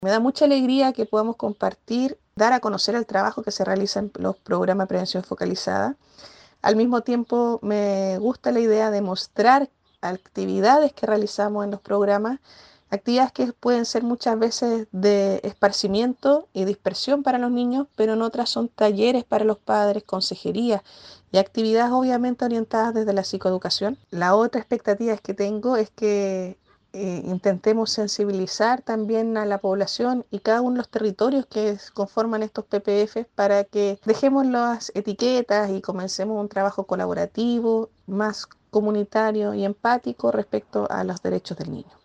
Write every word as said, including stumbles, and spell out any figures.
Me da mucha alegría que podamos compartir, dar a conocer el trabajo que se realiza en los programas de prevención focalizada. Al mismo tiempo, me gusta la idea de mostrar actividades que realizamos en los programas, actividades que pueden ser muchas veces de esparcimiento y dispersión para los niños, pero en otras son talleres para los padres, consejerías y actividades obviamente orientadas desde la psicoeducación. La otra expectativa que tengo es que eh, intentemos sensibilizar también a la población y cada uno de los territorios que conforman estos P P F para que dejemos las etiquetas y comencemos un trabajo colaborativo, más comunitario y empático respecto a los derechos del niño.